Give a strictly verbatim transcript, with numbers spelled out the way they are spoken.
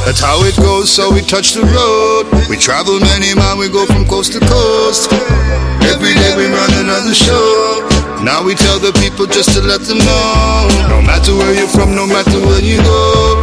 That's how it goes, so we touch the road. We travel many miles, we go from coast to coast. Every day we run another show. Now we tell the people just to let them know. No matter where you're from, no matter where you go,